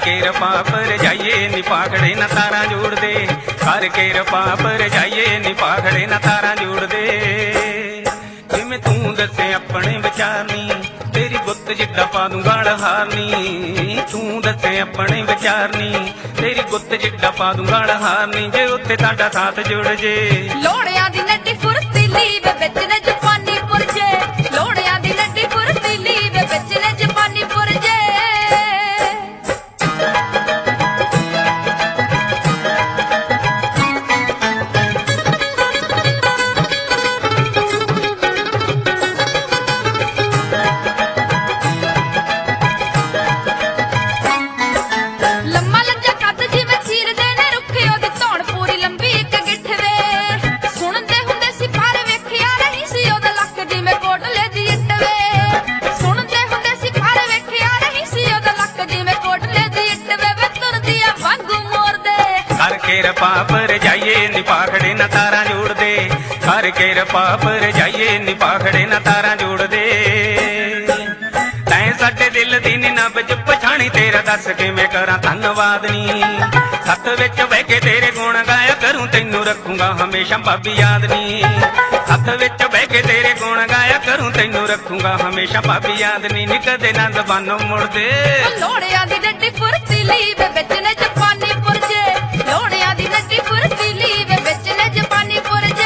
करके रपा पर जाइए नी पाखड़े न तारा जोड़ दे, करके रपा पर जाइए नी पाखड़े न तारा जोड़ दे। जिवें तू दसे अपने विचार नी, तेरी गुत्त जिड्डा पा दूं गल हारनी। तू दसे अपने विचार नी, तेरी गुत्त जिड्डा पा दूं गल हारनी। जे उत्थे ताड़ा साथ जुड़ जे, लोड़िया दी नड्डी फुर्तीली वे विच ने जापानी पुरजे, लोड़िया दी नड्डी फुर्तीली वे विच ने जापानी पुरजे। लम्मा लज्जा कद जिवें चीरदे ने रुखे ओदी धौण पूरी लंबी इक गिट्ठ वे। सुणदे हुंदे सी पर वेखिया नहीं सी ओदा लक जिवें कोटले दी इट्ट वे। सुणदे हुंदे सी पर वेखिया नहीं सी ओदा लक जिवें कोटले दी इट्ट वे। वे तुरदी आ वांगू मोरदे, करके रपा पर जाइए नी पाखड़े न तारा जोड़ दे, करके रपा पर जाइए नी पाखड़े न तारा जोड़ दे। तैं साडे दिल दी नब्ज पछाणी, तेरा दस किवें करां धन्नवाद नी। सत विच बह के तेरे गुण गाया करूं, तैनूं रखूंगा हमेशा भाभी याद नी। सत विच बह के तेरे गुण गाया करूं, तैनूं रखूंगा हमेशा भाभी याद नी। नी कदे ना ज़बानों मुड़दे, लोड़िया दी नड्डी फुर्तीली वे विच ने जापानी पुरजे, लोड़िया दी नड्डी फुर्तीली वे विच ने जापानी पुरजे।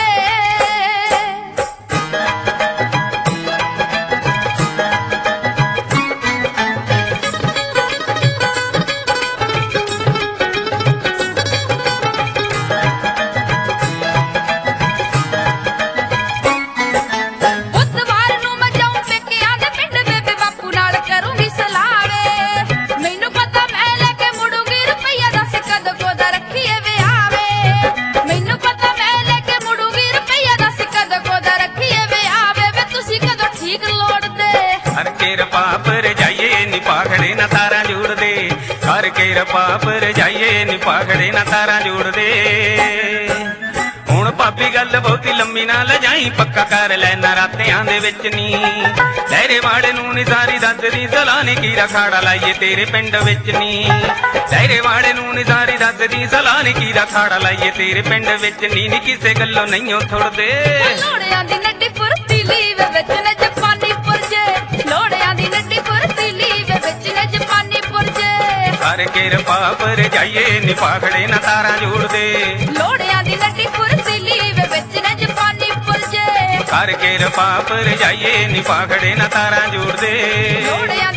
बुधवार नूं मैं जाऊं पेकियां दे पिंड, बेबे बापू नाल करूंगी सलाह वे। मैनूं पता मैं लेके मुड़ूंगी रुपया, दस कद कोदा रखीए विआह वे। मैनूं पता मैं लेके मुड़ूंगी रुपया, दस कद कोदा रखीए विआह वे। वे तुसीं कदों ठीक लोड़दे, करके रपा पर जाइए नी पाखड़े न तारा जोड़ दे, करके रपा पर जाइए नी पाखड़े न तारा जोड़ दे। हुण भाभी गल बहुती लंबी ना लजाई, पक्का कर लैना रातियां दे विच नी। लहरे वाले नूं नी सारी दसदी सलाह नी, कीरा खाड़ा लाइए तेरे पिंड विच नी। लहरे वाले नूं नी सारी दसदी सलाह नी, कीरा खाड़ा लाइए तेरे पिंड विच नी। नी किसे गल्लों नहीं थुड़दे, लोड़िया दी नड्डी फुर्तीली वे विच ने जापानी पुरजे, लोड़िया दी नड्डी फुर्तीली वे विच ने जापानी पुरजे। करके रपा पर जाइए नी पाखड़े न तारा जोड़ दे, लोड़िया दी नड्डी फुर्तीली वे विच ने जापानी पुरजे, करके रपा पर जाइए नी पाखड़े न तारा जोड़ दे। लोड़िया